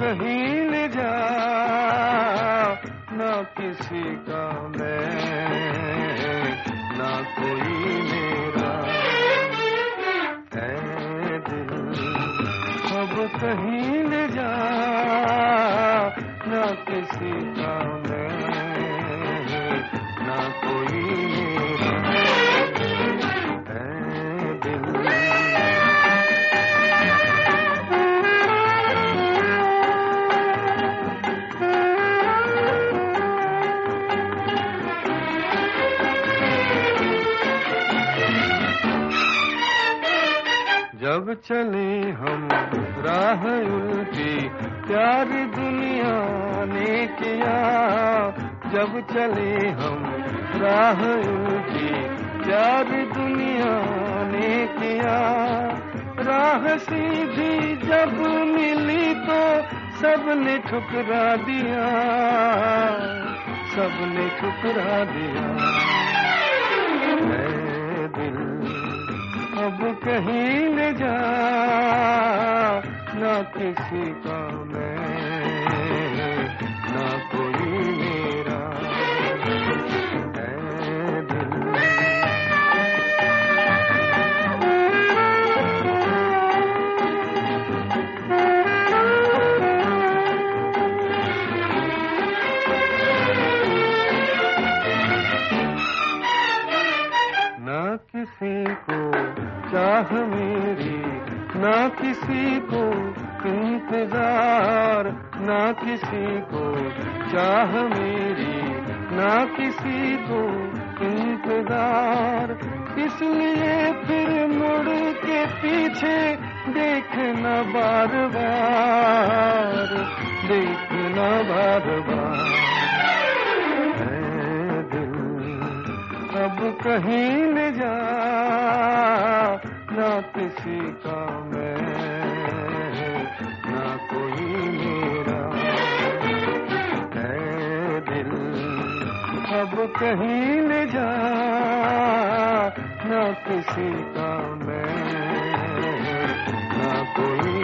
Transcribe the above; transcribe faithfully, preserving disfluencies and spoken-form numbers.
कहीं ले जा, ना किसी का मैं, ना कोई मेरा है दिल। अब कहीं ले जा, ना किसी का मैं, ना कोई मेरा है दिल। जब चले हम राह उल्टी प्यार दुनिया ने किया, जब चले हम राह उल्टी प्यार दुनिया ने किया, राह सीधी जब मिली तो सबने ठुकरा दिया, सबने ठुकरा दिया। मैं दिल अब कहीं ले जा, ना किसी का मैं, ना कोई मेरा है दिल। ना किसी को चाह मेरी, ना किसी को इंतजार, ना किसी को चाह मेरी, ना किसी को इंतजार। इसलिए फिर मुड़ के पीछे देखना बार बार, देखना बार बार है दिल। अब कहीं ले जा, ना किसी का मैं, ना कोई मेरा है दिल। अब कहीं ले जा, ना किसी का मैं, ना कोई